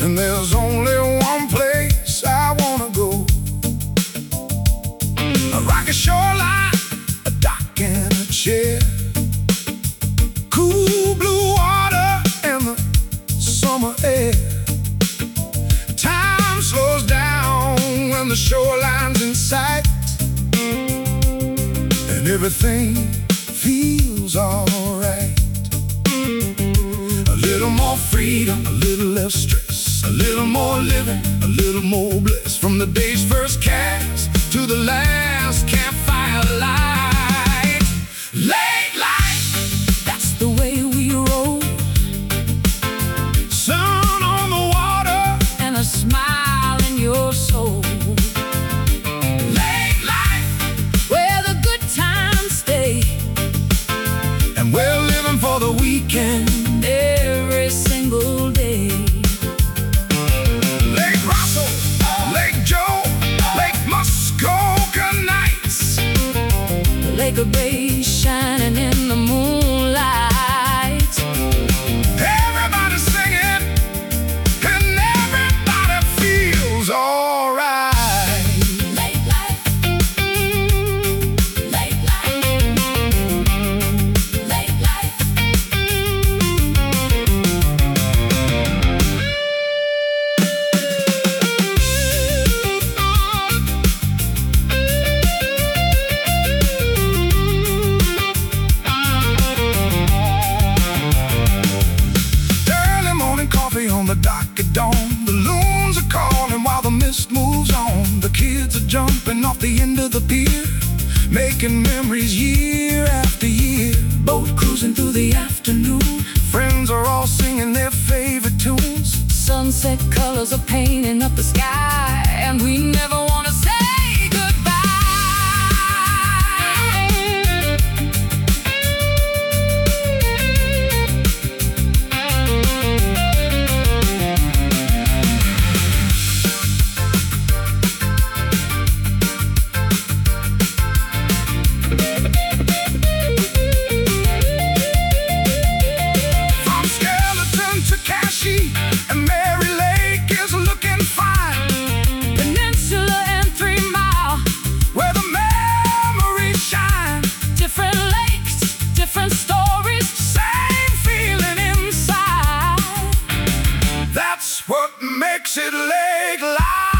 and there's only one place I wanna go. A rocky shoreline, a dock and a chair, cool blue water and the summer air. Time slows down when the shoreline's in sight, and everything feels alright. A little more freedom, a little less stress, a little more living, a little more bliss. From the day's first cast to the last campfire light. Late life, that's the way we roll. Sun on the water and a smile in your soul. Late life, where the good times stay, and we're living for the weekend every single day. Lake Russell, Lake Joe, Lake Muskoka nights, the Lake Bay shining in the moonlight. Everybody singing and everybody feels alright. Late life, late life, late life. Early morning coffee on the dock at dawn. The loons are calling while the mist moves on. The kids are jumping off the end of the pier, making memories year after year. Boat cruising through the afternoon, friends are all singing their favorite tunes. Sunset colors are painting up the sky, and we never want to say goodbye. From Skeleton to Cashy, and Mary Lake is looking fine. Peninsula and 3 Mile, where the memories shine. Different lakes, different stories, same feeling inside. That's what makes it Lake Life.